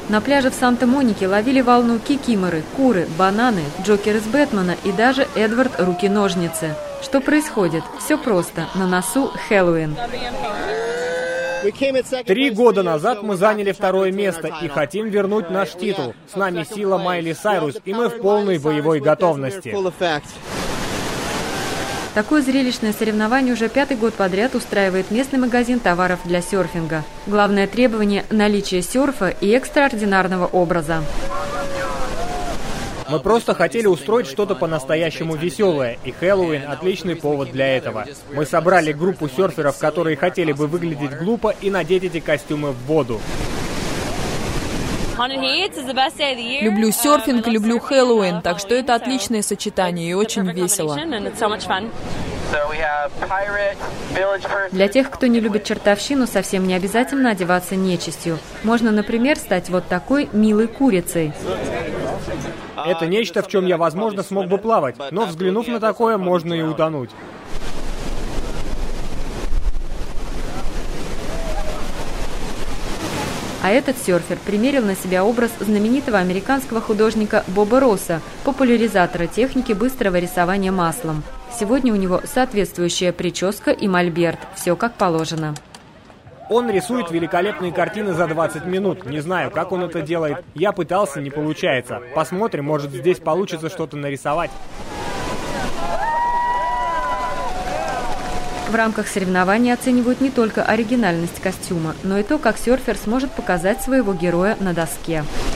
На пляже в Санта-Монике ловили волну кикиморы, куры, бананы, Джокер из Бэтмена и даже Эдвард руки-ножницы. Что происходит? Все просто. На носу Хэллоуин. 3 года назад мы заняли 2-е место и хотим вернуть наш титул. С нами сила Майли Сайрус, и мы в полной боевой готовности. Такое зрелищное соревнование уже 5-й год подряд устраивает местный магазин товаров для серфинга. Главное требование – наличие серфа и экстраординарного образа. Мы просто хотели устроить что-то по-настоящему веселое, и Хэллоуин – отличный повод для этого. Мы собрали группу серферов, которые хотели бы выглядеть глупо, и надеть эти костюмы в воду. Люблю серфинг, люблю Хэллоуин, так что это отличное сочетание и очень весело. Для тех, кто не любит чертовщину, совсем не обязательно одеваться нечистью. Можно, например, стать вот такой милой курицей. Это нечто, в чем я, возможно, смог бы плавать, но, взглянув на такое, можно и утонуть. А этот серфер примерил на себя образ знаменитого американского художника Боба Росса, популяризатора техники быстрого рисования маслом. Сегодня у него соответствующая прическа и мольберт. Все как положено. Он рисует великолепные картины за 20 минут. Не знаю, как он это делает. Я пытался, не получается. Посмотрим, может, здесь получится что-то нарисовать. В рамках соревнований оценивают не только оригинальность костюма, но и то, как серфер сможет показать своего героя на доске.